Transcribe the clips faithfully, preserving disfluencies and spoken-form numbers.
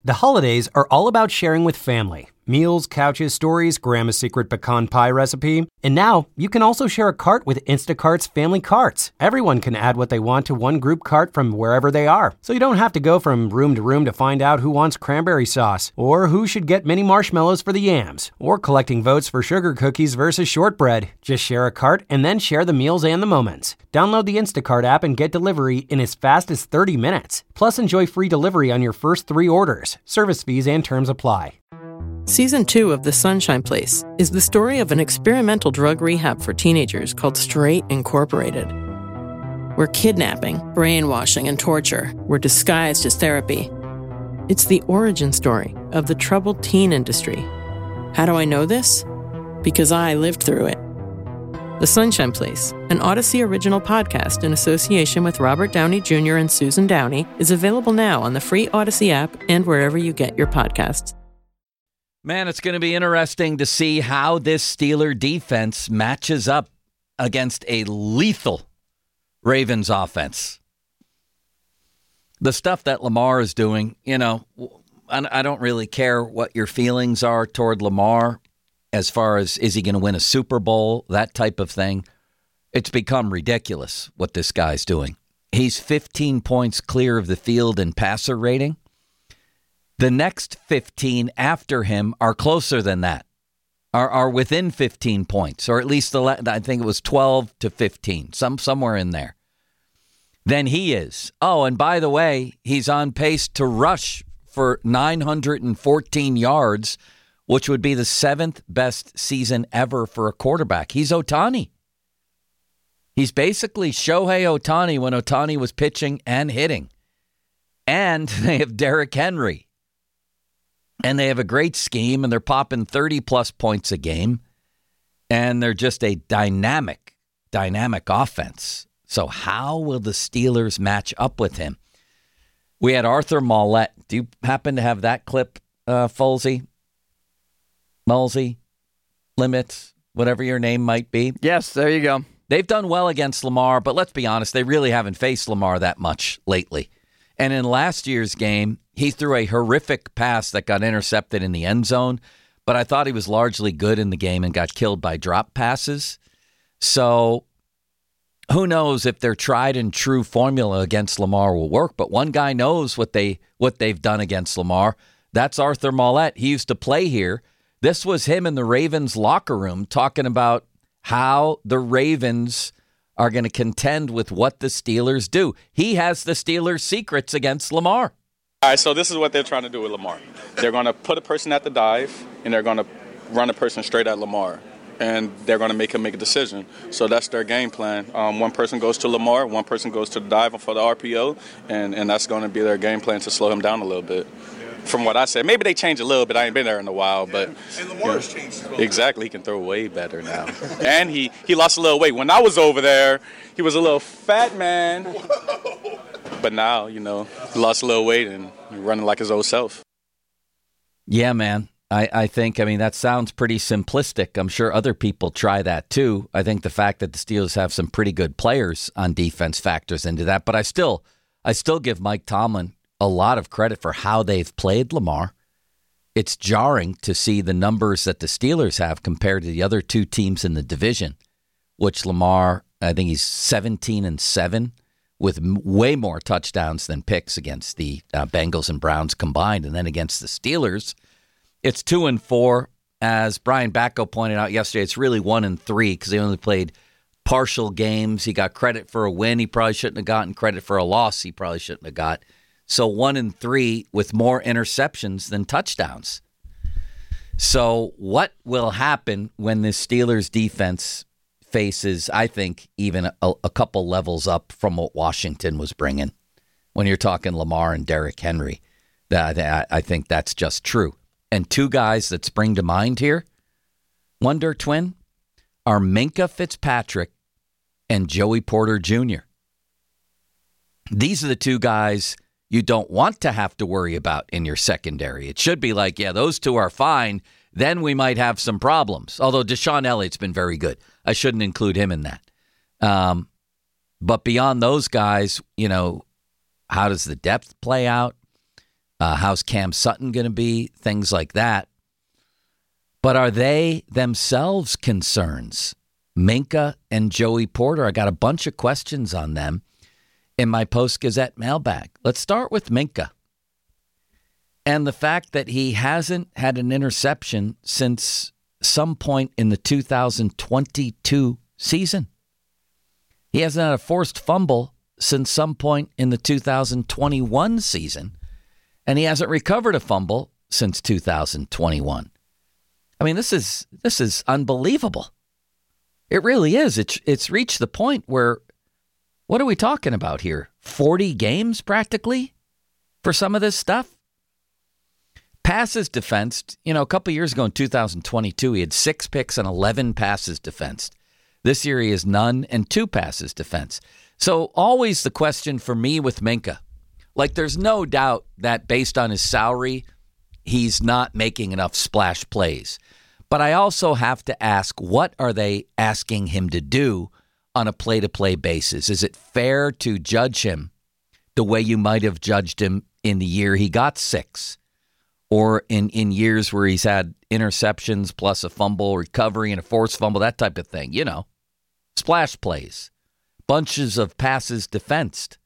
The holidays are all about sharing with family. Meals, couches, stories, Grandma's secret pecan pie recipe. And now, you can also share a cart with Instacart's Family Carts. Everyone can add what they want to one group cart from wherever they are. So you don't have to go from room to room to find out who wants cranberry sauce, or who should get mini marshmallows for the yams, or collecting votes for sugar cookies versus shortbread. Just share a cart and then share the meals and the moments. Download the Instacart app and get delivery in as fast as thirty minutes. Plus, enjoy free delivery on your first three orders. Service fees and terms apply. Season two of The Sunshine Place is the story of an experimental drug rehab for teenagers called Straight Incorporated, where kidnapping, brainwashing, and torture were disguised as therapy. It's the origin story of the troubled teen industry. How do I know this? Because I lived through it. The Sunshine Place, an Odyssey original podcast in association with Robert Downey Junior and Susan Downey, is available now on the free Odyssey app and wherever you get your podcasts. Man, it's going to be interesting to see how this Steeler defense matches up against a lethal Ravens offense. The stuff that Lamar is doing, you know, I don't really care what your feelings are toward Lamar as far as is he going to win a Super Bowl, that type of thing. It's become ridiculous what this guy's doing. He's fifteen points clear of the field in passer rating. The next fifteen after him are closer than that, are are within fifteen points, or at least the I think it was twelve to fifteen, some somewhere in there. Then he is. Oh, and by the way, he's on pace to rush for nine hundred fourteen yards, which would be the seventh best season ever for a quarterback. He's Ohtani. He's basically Shohei Ohtani when Ohtani was pitching and hitting. And they have Derrick Henry. And they have a great scheme, and they're popping thirty-plus points a game. And they're just a dynamic, dynamic offense. So how will the Steelers match up with him? We had Arthur Maulet. Do you happen to have that clip, uh, Folsey? Mulsey? Limits? Whatever your name might be? Yes, there you go. They've done well against Lamar, but let's be honest, they really haven't faced Lamar that much lately. And in last year's game, he threw a horrific pass that got intercepted in the end zone, but I thought he was largely good in the game and got killed by drop passes. So who knows if their tried and true formula against Lamar will work, but one guy knows what, they, what they've done against Lamar. That's Arthur Maulet. He used to play here. This was him in the Ravens locker room talking about how the Ravens are going to contend with what the Steelers do. He has the Steelers' secrets against Lamar. All right, so this is what they're trying to do with Lamar. They're going to put a person at the dive, and they're going to run a person straight at Lamar, and they're going to make him make a decision. So that's their game plan. Um, one person goes to Lamar, one person goes to the dive for the R P O, and, and that's going to be their game plan to slow him down a little bit. From what I said, maybe they changed a little bit. I ain't been there in a while, but and Lamar has changed as well. Exactly, he can throw way better now, and he he lost a little weight. When I was over there, he was a little fat man, but now you know he lost a little weight and he's running like his old self. Yeah, man. I, I think, I mean, that sounds pretty simplistic. I'm sure other people try that too. I think the fact that the Steelers have some pretty good players on defense factors into that, but I still, I still give Mike Tomlin a lot of credit for how they've played Lamar. It's jarring to see the numbers that the Steelers have compared to the other two teams in the division, which Lamar, I think he's seventeen and seven with way more touchdowns than picks against the uh, Bengals and Browns combined. And then against the Steelers, it's two and four. As Brian Backo pointed out yesterday, it's really one and three because they only played partial games. He got credit for a win. He probably shouldn't have gotten credit for a loss. He probably shouldn't have got. So one and three with more interceptions than touchdowns. So what will happen when the Steelers defense faces, I think, even a, a couple levels up from what Washington was bringing? When you're talking Lamar and Derrick Henry, that I think that's just true. And two guys that spring to mind here, Wonder Twin, are Minkah Fitzpatrick and Joey Porter Junior These are the two guys you don't want to have to worry about in your secondary. It should be like, yeah, those two are fine. Then we might have some problems. Although Deshaun Elliott's been very good. I shouldn't include him in that. Um, but beyond those guys, you know, how does the depth play out? Uh, how's Cam Sutton going to be? Things like that. But are they themselves concerns? Minkah and Joey Porter, I got a bunch of questions on them in my Post-Gazette mailbag. Let's start with Minkah. And the fact that he hasn't had an interception since some point in the two thousand twenty-two season. He hasn't had a forced fumble since some point in the two thousand twenty-one season. And he hasn't recovered a fumble since two thousand twenty-one. I mean, this is this is unbelievable. It really is. It's, it's reached the point where, what are we talking about here? forty games practically for some of this stuff? Passes defensed, you know, a couple years ago in two thousand twenty-two, he had six picks and eleven passes defensed. This year he has none and two passes defensed. So always the question for me with Minkah, like there's no doubt that based on his salary, he's not making enough splash plays. But I also have to ask, what are they asking him to do on a play-to-play basis? Is it fair to judge him the way you might have judged him in the year he got six? Or in, in years where he's had interceptions plus a fumble recovery and a forced fumble, that type of thing, you know, splash plays, bunches of passes defensed.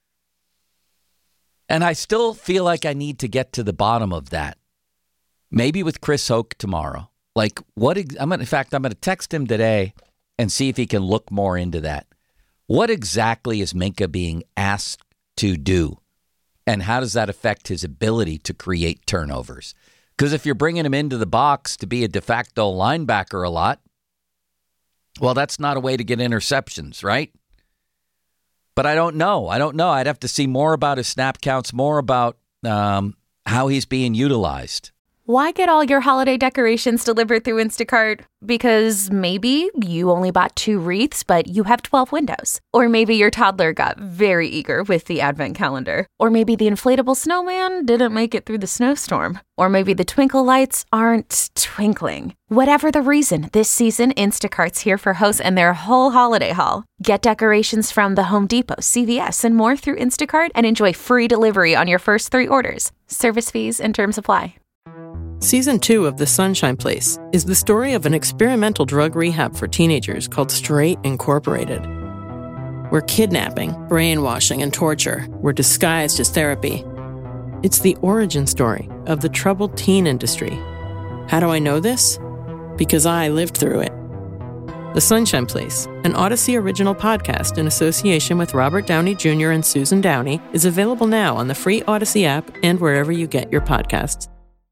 And I still feel like I need to get to the bottom of that. Maybe with Chris Hoke tomorrow. Like what? I'm gonna, in fact, I'm going to text him today and see if he can look more into that. What exactly is Minkah being asked to do? And how does that affect his ability to create turnovers? Because if you're bringing him into the box to be a de facto linebacker a lot, well, that's not a way to get interceptions, right? But I don't know. I don't know. I'd have to see more about his snap counts, more about um, how he's being utilized. Why get all your holiday decorations delivered through Instacart? Because maybe you only bought two wreaths, but you have twelve windows. Or maybe your toddler got very eager with the advent calendar. Or maybe the inflatable snowman didn't make it through the snowstorm. Or maybe the twinkle lights aren't twinkling. Whatever the reason, this season, Instacart's here for hosts and their whole holiday haul. Get decorations from the Home Depot, C V S, and more through Instacart and enjoy free delivery on your first three orders. Service fees and terms apply. Season two of The Sunshine Place is the story of an experimental drug rehab for teenagers called Straight Incorporated, where kidnapping, brainwashing, and torture were disguised as therapy. It's the origin story of the troubled teen industry. How do I know this? Because I lived through it. The Sunshine Place, an Odyssey original podcast in association with Robert Downey Junior and Susan Downey, is available now on the free Odyssey app and wherever you get your podcasts.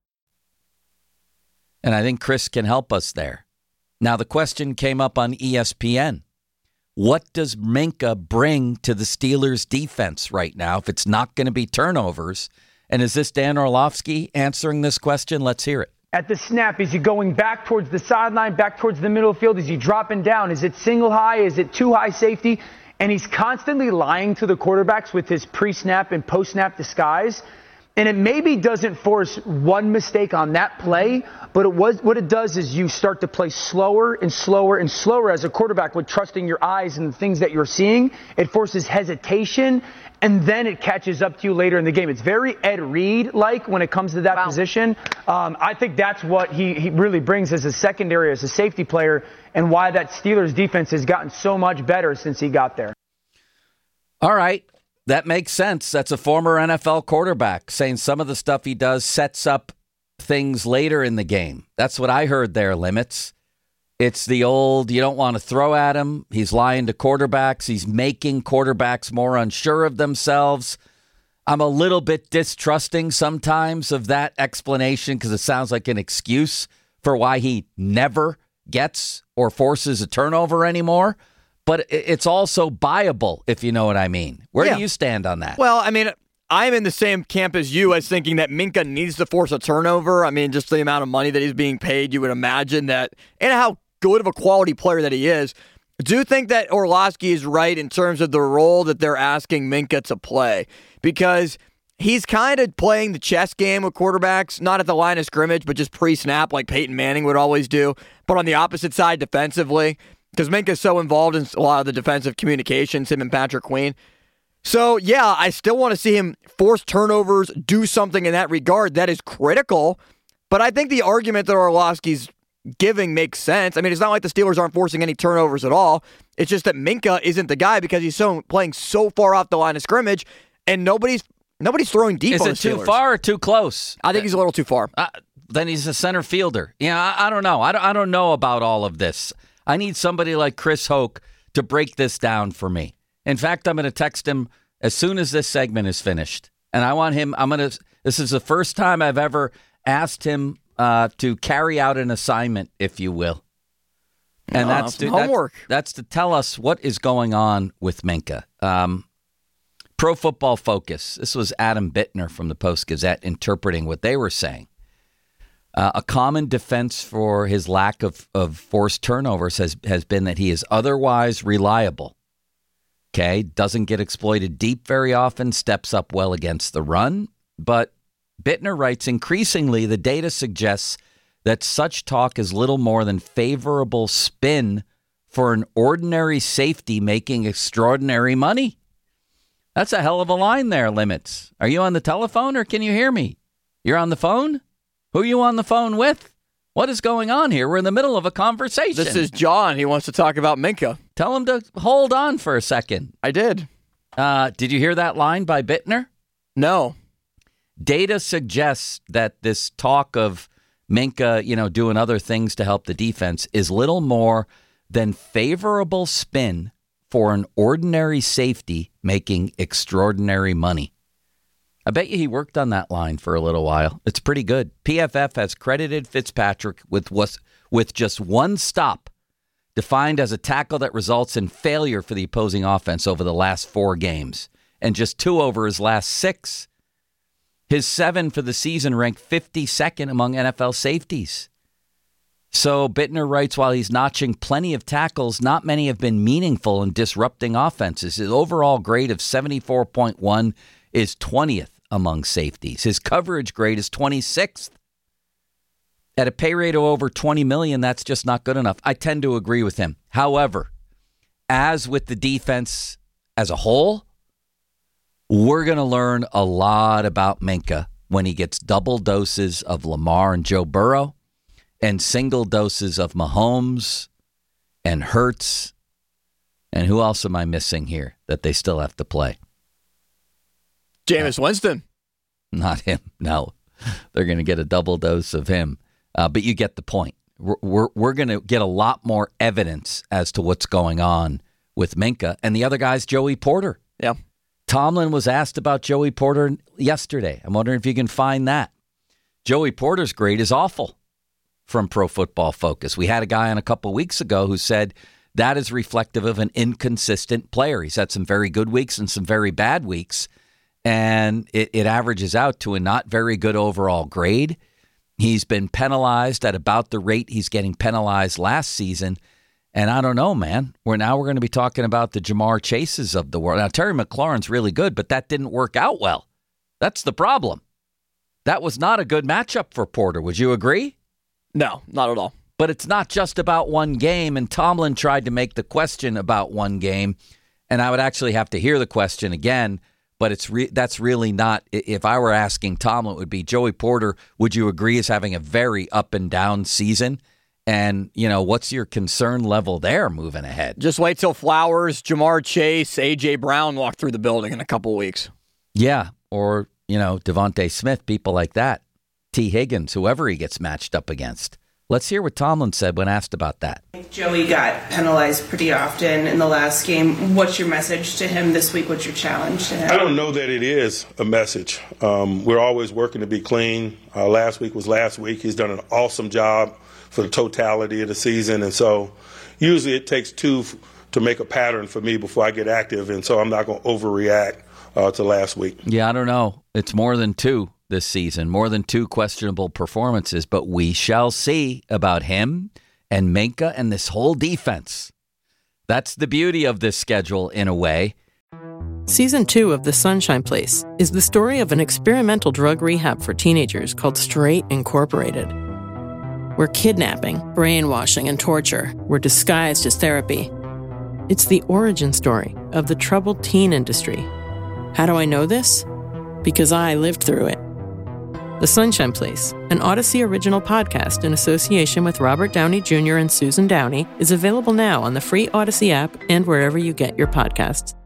And I think Chris can help us there. Now, the question came up on E S P N. What does Minkah bring to the Steelers' defense right now if it's not going to be turnovers? And is this Dan Orlovsky answering this question? Let's hear it. At the snap, is he going back towards the sideline, back towards the middle of the field? Is he dropping down? Is it single high? Is it two high safety? And he's constantly lying to the quarterbacks with his pre-snap and post-snap disguise. And it maybe doesn't force one mistake on that play, but it was, what it does is you start to play slower and slower and slower as a quarterback with trusting your eyes and the things that you're seeing. It forces hesitation, and then it catches up to you later in the game. It's very Ed Reed-like when it comes to that wow. position. Um, I think that's what he, he really brings as a secondary, as a safety player, and why that Steelers defense has gotten so much better since he got there. All right. That makes sense. That's a former N F L quarterback saying some of the stuff he does sets up things later in the game. That's what I heard there, Limits. It's the old, you don't want to throw at him. He's lying to quarterbacks. He's making quarterbacks more unsure of themselves. I'm a little bit distrusting sometimes of that explanation because it sounds like an excuse for why he never gets or forces a turnover anymore. But it's also buyable, if you know what I mean. Where yeah. do you stand on that? Well, I mean, I'm in the same camp as you as thinking that Minkah needs to force a turnover. I mean, just the amount of money that he's being paid, you would imagine that, and how good of a quality player that he is. I do think that Orlovsky is right in terms of the role that they're asking Minkah to play, because he's kind of playing the chess game with quarterbacks, not at the line of scrimmage, but just pre-snap like Peyton Manning would always do, but on the opposite side defensively. Because Minkah's so involved in a lot of the defensive communications, him and Patrick Queen. So, yeah, I still want to see him force turnovers, do something in that regard. That is critical. But I think the argument that Orlovsky's giving makes sense. I mean, it's not like the Steelers aren't forcing any turnovers at all. It's just that Minkah isn't the guy because he's so playing so far off the line of scrimmage, and nobody's nobody's throwing deep Is on the it too Steelers. far or too close? I think he's a little too far. Uh, then he's a center fielder. Yeah, I, I don't know. I don't, I don't know about all of this. I need somebody like Chris Hoke to break this down for me. In fact, I'm going to text him as soon as this segment is finished. And I want him, I'm going to, this is the first time I've ever asked him uh, to carry out an assignment, if you will. And oh, that's, to, homework. That's, that's to tell us what is going on with Minkah. Um, Pro Football Focus. This was Adam Bittner from the Post-Gazette interpreting what they were saying. Uh, a common defense for his lack of, of forced turnovers has, has been that he is otherwise reliable. Okay, doesn't get exploited deep very often, steps up well against the run. But Bittner writes, increasingly, the data suggests that such talk is little more than favorable spin for an ordinary safety making extraordinary money. That's a hell of a line there, Limits. Are you on the telephone or can you hear me? You're on the phone? Who are you on the phone with? What is going on here? We're in the middle of a conversation. This is John. He wants to talk about Minkah. Tell him to hold on for a second. I did. Uh, did you hear that line by Bittner? No. Data suggests that this talk of Minkah, you know, doing other things to help the defense is little more than favorable spin for an ordinary safety making extraordinary money. I bet you he worked on that line for a little while. It's pretty good. P F F has credited Fitzpatrick with was, with just one stop, defined as a tackle that results in failure for the opposing offense over the last four games, and just two over his last six. His seven for the season ranked fifty-second among N F L safeties. So Bittner writes, while he's notching plenty of tackles, not many have been meaningful in disrupting offenses. His overall grade of seventy-four point one is twentieth among safeties. His coverage grade is twenty-sixth. At a pay rate of over twenty million dollars, that's just not good enough. I tend to agree with him. However, as with the defense as a whole, we're going to learn a lot about Minkah when he gets double doses of Lamar and Joe Burrow and single doses of Mahomes and Hurts. And who else am I missing here that they still have to play? Jameis uh, Winston. Not him. No, they're going to get a double dose of him. Uh, but you get the point. We're, we're, we're going to get a lot more evidence as to what's going on with Minkah. And the other guy's Joey Porter. Yeah. Tomlin was asked about Joey Porter yesterday. I'm wondering if you can find that. Joey Porter's grade is awful from Pro Football Focus. We had a guy on a couple weeks ago who said that is reflective of an inconsistent player. He's had some very good weeks and some very bad weeks, and it, it averages out to a not very good overall grade. He's been penalized at about the rate he's getting penalized last season. And I don't know, man. We're now we're going to be talking about the Jamar Chases of the world. Now, Terry McLaurin's really good, but that didn't work out well. That's the problem. That was not a good matchup for Porter. Would you agree? No, not at all. But it's not just about one game, and Tomlin tried to make the question about one game, and I would actually have to hear the question again, but it's re- that's really not, if I were asking Tomlin, it would be, Joey Porter, would you agree is having a very up and down season? And, you know, what's your concern level there moving ahead? Just wait till Flowers, Jamar Chase, A J. Brown walk through the building in a couple weeks. Yeah, or, you know, Devontae Smith, people like that. T. Higgins, whoever he gets matched up against. Let's hear what Tomlin said when asked about that. Joey got penalized pretty often in the last game. What's your message to him this week? What's your challenge to him? I don't know that it is a message. Um, we're always working to be clean. Uh, last week was last week. He's done an awesome job for the totality of the season. And so usually it takes two f- to make a pattern for me before I get active. And so I'm not going to overreact uh, to last week. Yeah, I don't know. It's more than two this season, more than two questionable performances, but we shall see about him and Minkah and this whole defense. That's the beauty of this schedule in a way. Season two of The Sunshine Place is the story of an experimental drug rehab for teenagers called Straight Incorporated, where kidnapping, brainwashing, and torture were disguised as therapy. It's the origin story of the troubled teen industry How do I know this? Because I lived through it. The Sunshine Place, an Odyssey original podcast in association with Robert Downey Junior and Susan Downey, is available now on the free Odyssey app and wherever you get your podcasts.